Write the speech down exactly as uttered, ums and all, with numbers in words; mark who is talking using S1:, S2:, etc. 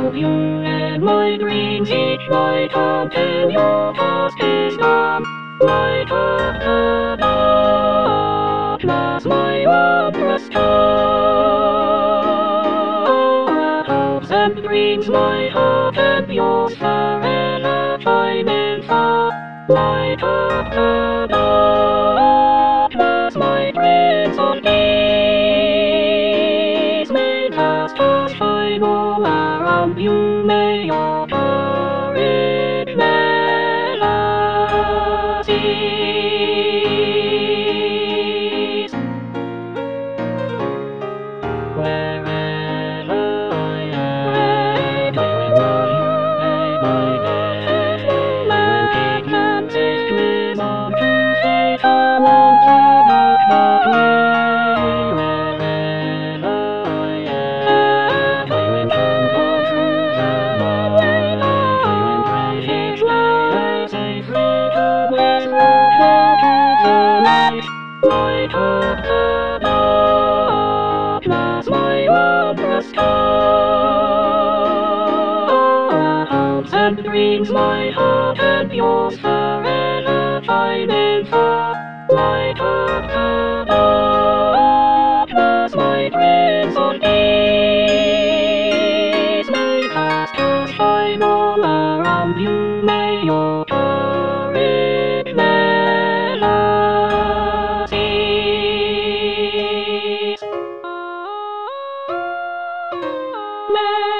S1: of you and my dreams each night until your task is done. Light up the darkness, my wondrous star. Hopes and dreams, my heart and yours forever shining far. Light up the darkness, my dreams on peace. May the stars shine all around you, may your courage never cease. Wherever I am, I will love you day by day. When pigments is dream of true faith, I won't turn back that way. Wherever I am, I will chant all truth and all ways. I will pray each day a safe return with love to the light. Light up the darkness, my wondrous star. Hopes and dreams, my heart and yours forever shining far. Light up the darkness, my dreams on peace. May the stars shine all around you, may your courage never cease. May